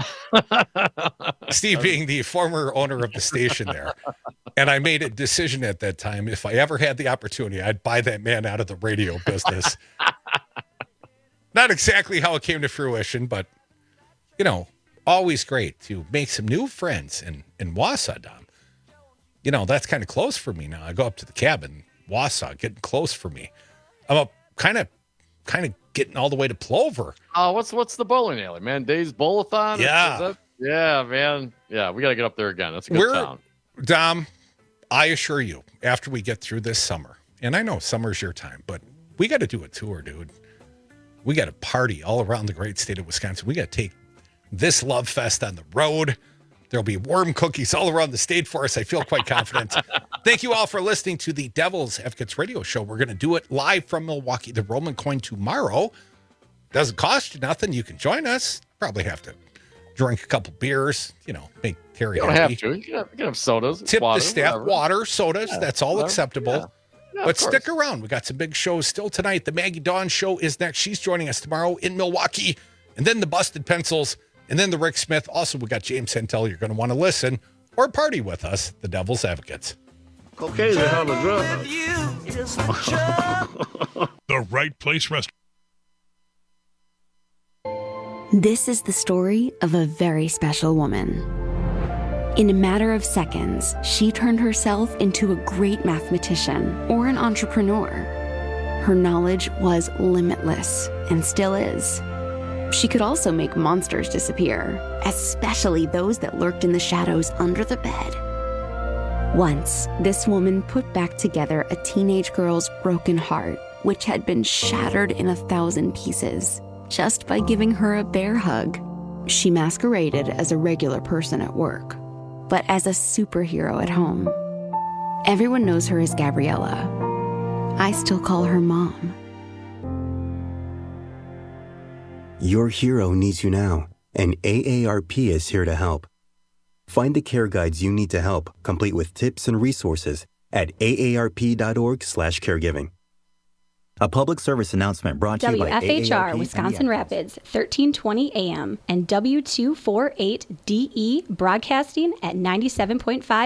Steve being the former owner of the station there. And I made a decision at that time, if I ever had the opportunity, I'd buy that man out of the radio business. Not exactly how it came to fruition, but, always great to make some new friends in Wausau, Dom. That's kind of close for me now. I go up to the cabin, Wausau, getting close for me. I'm up kind of getting all the way to Plover. Oh, what's the bowling alley, man? Days Bowl-a-thon? Yeah. Yeah, man. Yeah, we got to get up there again. That's a good town. Dom, I assure you, after we get through this summer, and I know summer's your time, but we got to do a tour, dude. We got to party all around the great state of Wisconsin. We got to take this Love Fest on the road. There'll be warm cookies all around the state for us. I feel quite confident. Thank you all for listening to the Devil's Advocates radio show. We're going to do it live from Milwaukee, the Roman Coin tomorrow. Doesn't cost you nothing. You can join us. Probably have to drink a couple beers, make Terry happy. You don't have to. You can have sodas. Tip water, the staff, whatever. Water, sodas. Yeah, that's all acceptable. Yeah. Yeah, but stick around. We got some big shows still tonight. The Maggie Dawn show is next. She's joining us tomorrow in Milwaukee. And then the Busted Pencils. And then the Rick Smith. Also, we got James Santel. You're going to want to listen or party with us, the Devil's Advocates. Cocaine's a hell of a drug. The Right Place Restaurant. This is the story of a very special woman. In a matter of seconds, she turned herself into a great mathematician or an entrepreneur. Her knowledge was limitless and still is. She could also make monsters disappear, especially those that lurked in the shadows under the bed. Once, this woman put back together a teenage girl's broken heart, which had been shattered in 1,000 pieces, just by giving her a bear hug. She masqueraded as a regular person at work, but as a superhero at home. Everyone knows her as Gabriella. I still call her Mom. Your hero needs you now, and AARP is here to help. Find the care guides you need to help, complete with tips and resources at aarp.org/caregiving. A public service announcement brought to you by WFHR, AARP Wisconsin Rapids, 1320 AM, and W248DE Broadcasting at 97.5